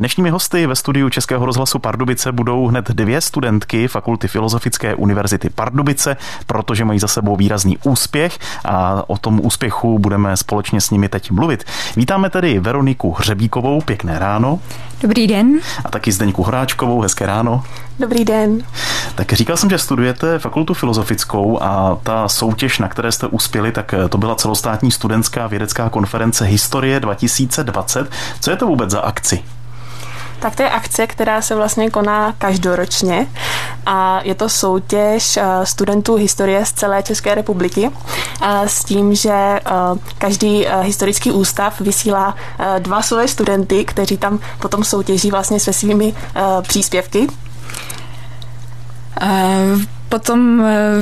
Dnešními hosty ve studiu Českého rozhlasu Pardubice budou hned 2 studentky Fakulty Filozofické univerzity Pardubice, protože mají za sebou výrazný úspěch a o tom úspěchu budeme společně s nimi teď mluvit. Vítáme tedy Veroniku Hřebíkovou, pěkné ráno. Dobrý den. A taky Zdeňku Horáčkovou, hezké ráno. Dobrý den. Tak říkal jsem, že studujete Fakultu filozofickou a ta soutěž, na které jste uspěli, tak to byla celostátní studentská vědecká konference Historie 2020. Co je to vůbec za akci? Tak to je akce, která se vlastně koná každoročně a je to soutěž studentů historie z celé České republiky s tím, že každý historický ústav vysílá 2 svoje studenty, kteří tam potom soutěží vlastně se svými příspěvky. Potom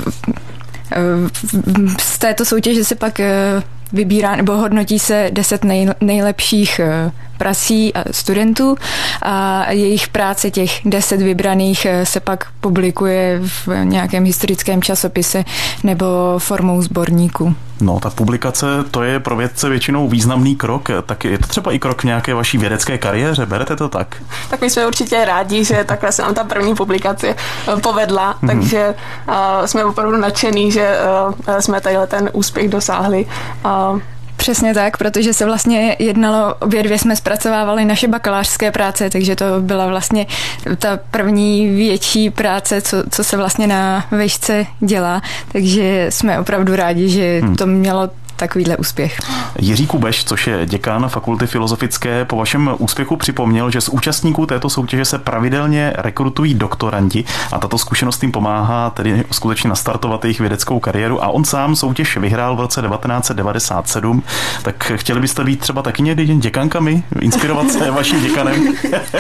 z této soutěže se pak vybírá nebo hodnotí se 10 nejlepších prací a studentů a jejich práce, těch 10 vybraných, se pak publikuje v nějakém historickém časopise nebo formou sborníku. No, ta publikace, to je pro vědce většinou významný krok, tak je to třeba i krok v nějaké vaší vědecké kariéře, berete to tak? Tak my jsme určitě rádi, že takhle se nám ta první publikace povedla, takže jsme opravdu nadšený, že jsme tadyhle ten úspěch dosáhli. Přesně tak, protože se vlastně jednalo, obě dvě jsme zpracovávali naše bakalářské práce, takže to byla vlastně ta první větší práce, co se vlastně na vejšce dělá, takže jsme opravdu rádi, že to mělo takovýhle úspěch. Jiří Kubeš, což je děkan Fakulty filozofické, po vašem úspěchu připomněl, že z účastníků této soutěže se pravidelně rekrutují doktorandi a tato zkušenost jim pomáhá tedy skutečně nastartovat jejich vědeckou kariéru a on sám soutěž vyhrál v roce 1997. Tak chtěli byste být třeba taky někdy děkankami? Inspirovat se vaším děkanem?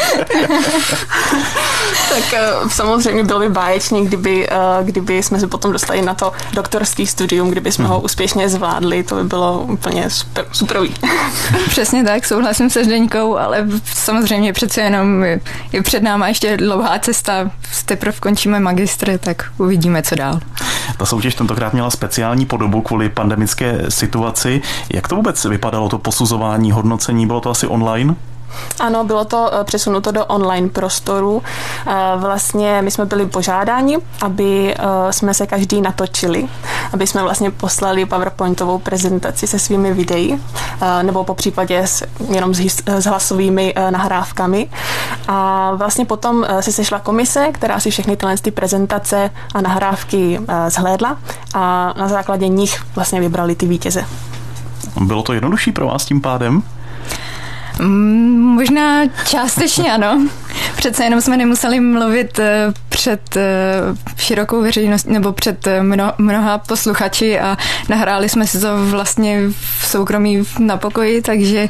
Tak samozřejmě bylo by báječný, kdyby jsme se potom dostali na to doktorský studium, kdyby jsme ho úspěšně zvládli, to by bylo úplně superový. Přesně tak, souhlasím se Zdeňkou, ale samozřejmě přece jenom je před náma ještě dlouhá cesta, teprve končíme magistry, tak uvidíme, co dál. Ta soutěž tentokrát měla speciální podobu kvůli pandemické situaci. Jak to vůbec vypadalo, to posuzování, hodnocení, bylo to asi online? Ano, bylo to přesunuto do online prostoru. Vlastně my jsme byli požádáni, aby jsme se každý natočili, aby jsme vlastně poslali PowerPointovou prezentaci se svými videí, nebo po případě jenom s hlasovými nahrávkami. A vlastně potom se sešla komise, která si všechny ty prezentace a nahrávky zhlédla a na základě nich vlastně vybrali ty vítěze. Bylo to jednodušší pro vás tím pádem? Možná částečně ano. Přece jenom jsme nemuseli mluvit před širokou veřejností nebo před mnoha posluchači a nahráli jsme si to vlastně v soukromí na pokoji, takže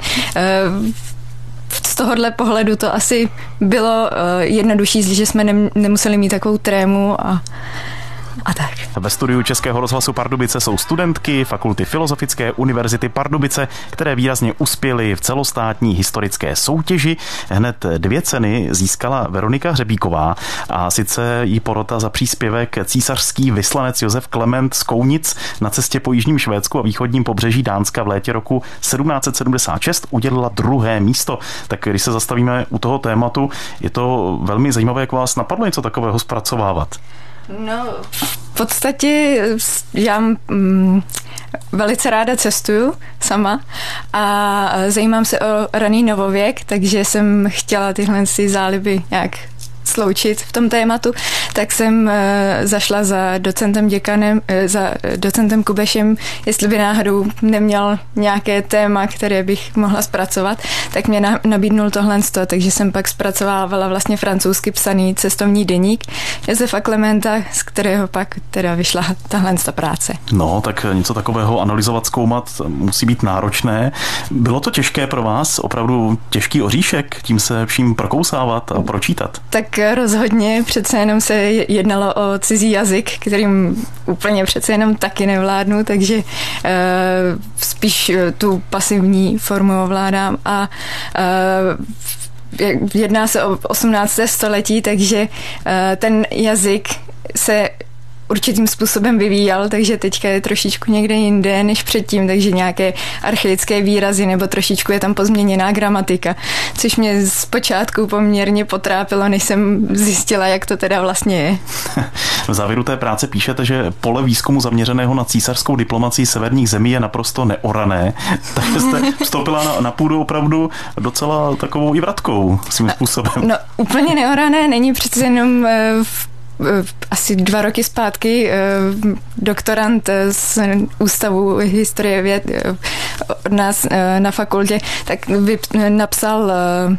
z tohohle pohledu to asi bylo jednodušší, že jsme nemuseli mít takovou trému a tak. Ve studiu Českého rozhlasu Pardubice jsou studentky Fakulty Filozofické univerzity Pardubice, které výrazně uspěly v celostátní historické soutěži. Hned 2 ceny získala Veronika Hřebíková a sice jí porota za příspěvek císařský vyslanec Josef Klement z Kounic na cestě po jižním Švédsku a východním pobřeží Dánska v létě roku 1776 udělila 2. místo. Tak když se zastavíme u toho tématu, je to velmi zajímavé, jak vás napadlo něco takového zpracovávat. No, v podstatě já velice ráda cestuju sama a zajímám se o raný novověk, takže jsem chtěla tyhle záliby nějak sloučit v tom tématu, tak jsem zašla za docentem Kubešem, jestli by náhodou neměl nějaké téma, které bych mohla zpracovat, tak mě nabídnul tohle, takže jsem pak zpracovávala vlastně francouzsky psaný cestovní deník Josefa Klementa, z kterého pak teda vyšla tahle práce. No, tak něco takového analyzovat, zkoumat musí být náročné. Bylo to těžké pro vás? Opravdu těžký oříšek tím se vším prokousávat a pročítat? Tak rozhodně, přece jenom se jednalo o cizí jazyk, kterým úplně přece jenom taky nevládnu, takže spíš tu pasivní formu ovládám a jedná se o 18. století, takže ten jazyk se určitým způsobem vyvíjel, takže teďka je trošičku někde jinde než předtím, takže nějaké archaické výrazy nebo trošičku je tam pozměněná gramatika, což mě zpočátku poměrně potrápilo, než jsem zjistila, jak to teda vlastně je. V závěru té práce píšete, že pole výzkumu zaměřeného na císařskou diplomacii severních zemí je naprosto neorané, takže jste vstoupila na půdu opravdu docela takovou i vratkou svým způsobem. No úplně neorané není, přece jenom asi 2 roky zpátky doktorant z Ústavu historie věd od nás na fakultě tak napsal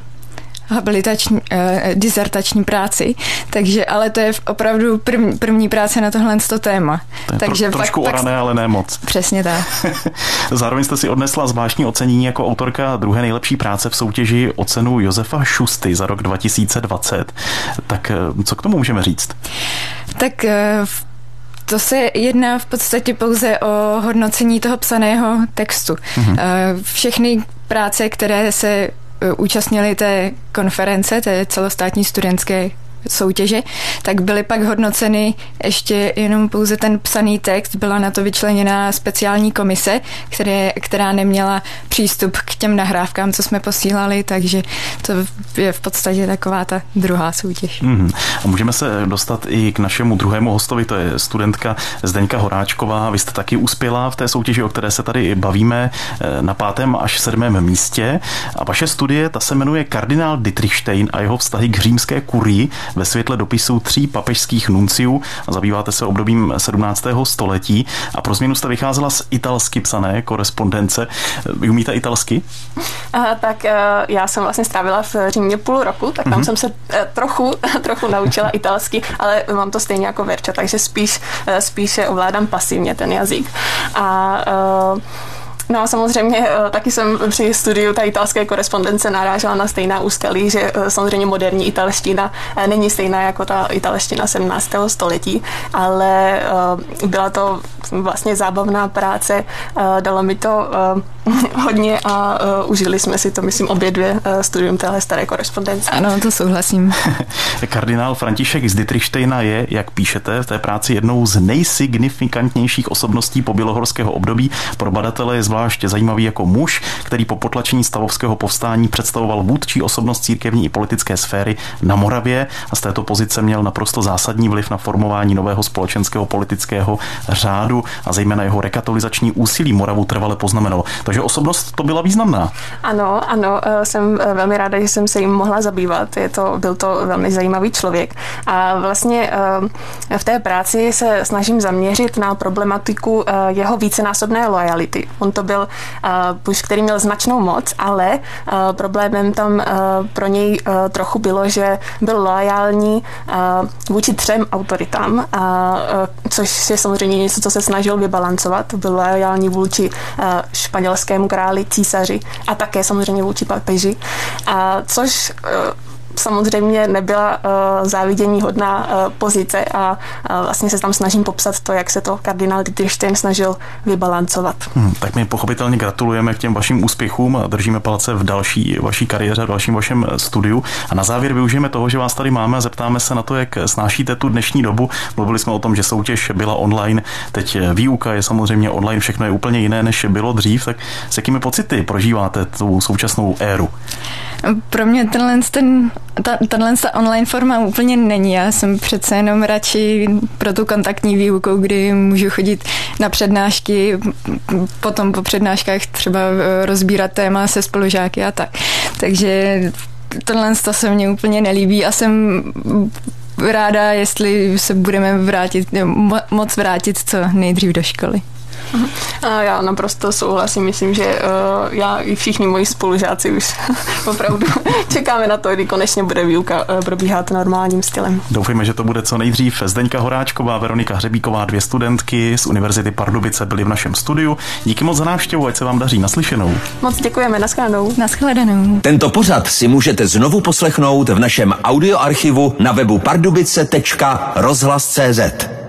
disertační práci, takže, ale to je opravdu první práce na tohle téma. Takže trošku orané, ale ne moc. Přesně tak. Zároveň jste si odnesla zvláštní ocenění jako autorka druhé nejlepší práce v soutěži o cenu Josefa Šusty za rok 2020. Tak co k tomu můžeme říct? Tak to se jedná v podstatě pouze o hodnocení toho psaného textu. Všechny práce, které se účastnili té konference, té celostátní studentské soutěže, tak byly pak hodnoceny ještě jenom pouze ten psaný text. Byla na to vyčleněná speciální komise, která neměla přístup k těm nahrávkám, co jsme posílali, takže to je v podstatě taková ta druhá soutěž. A můžeme se dostat i k našemu druhému hostovi, to je studentka Zdeňka Horáčková. Vy jste taky uspěla v té soutěži, o které se tady bavíme, na 5. až 7. místě. A vaše studie, ta se jmenuje Kardinál Dietrichstein a jeho vztahy k římské kurii ve světle dopisů 3 papežských nunciů a zabýváte se obdobím 17. století a pro změnu jste vycházela z italsky psané korespondence. Vy umíte italsky? Tak já jsem vlastně strávila v Římě půl roku, tak tam jsem se trochu naučila italsky, ale mám to stejně jako Verča, takže spíše ovládám pasivně ten jazyk. No a samozřejmě taky jsem při studiu té italské korespondence narážela na stejná úskalí, že samozřejmě moderní italština není stejná jako ta italština 17. století, ale byla to vlastně zábavná práce, dalo mi to hodně a užili jsme si to, myslím, obě dvě studium téhle staré korespondence. Ano, to souhlasím. Kardinál František z Dietrichsteina je, jak píšete v té práci, jednou z nejsignifikantnějších osobností pobělohorského období. Pro badatele je zvlášť zajímavý jako muž, který po potlačení stavovského povstání představoval vůdčí osobnost církevní i politické sféry na Moravě a z této pozice měl naprosto zásadní vliv na formování nového společenského politického řádu a zejména jeho rekatolizační úsilí Moravu trvale poznamenalo. Takže osobnost to byla významná. Ano, jsem velmi ráda, že jsem se jim mohla zabývat. Byl to velmi zajímavý člověk. A vlastně v té práci se snažím zaměřit na problematiku jeho vícenásobné loajality. On to byl muž, který měl značnou moc, ale problémem tam pro něj trochu bylo, že byl loajální vůči 3 autoritám, což je samozřejmě něco, co se snažil vybalancovat. Byl loajální vůči španělskému králi, císaři a také samozřejmě vůči papeži, což samozřejmě nebyla záviděníhodná pozice a vlastně se tam snažím popsat to, jak se to kardinál Dietrichstein snažil vybalancovat. Tak my pochopitelně gratulujeme k těm vašim úspěchům a držíme palce v další vaší kariéře, v dalším vašem studiu. A na závěr využijeme toho, že vás tady máme a zeptáme se na to, jak snášíte tu dnešní dobu. Mluvili jsme o tom, že soutěž byla online, teď výuka je samozřejmě online, všechno je úplně jiné, než bylo dřív. Tak s jakými pocity prožíváte tu současnou éru? Pro mě tahle online forma úplně není. Já jsem přece jenom radši pro tu kontaktní výuku, kdy můžu chodit na přednášky, potom po přednáškách třeba rozbírat téma se spolužáky a tak. Takže tohle se mně úplně nelíbí a jsem ráda, jestli se budeme moc vrátit co nejdřív do školy. A já naprosto souhlasím, myslím, že já i všichni moji spolužáci už opravdu čekáme na to, kdy konečně bude výuka probíhat normálním stylem. Doufejme, že to bude co nejdřív. Zdeňka Horáčková, Veronika Hřebíková, 2 studentky z Univerzity Pardubice byly v našem studiu. Díky moc za návštěvu, ať se vám daří. Naslyšenou. Moc děkujeme, nashledanou. Nashledanou. Tento pořad si můžete znovu poslechnout v našem audioarchivu na webu pardubice.rozhlas.cz.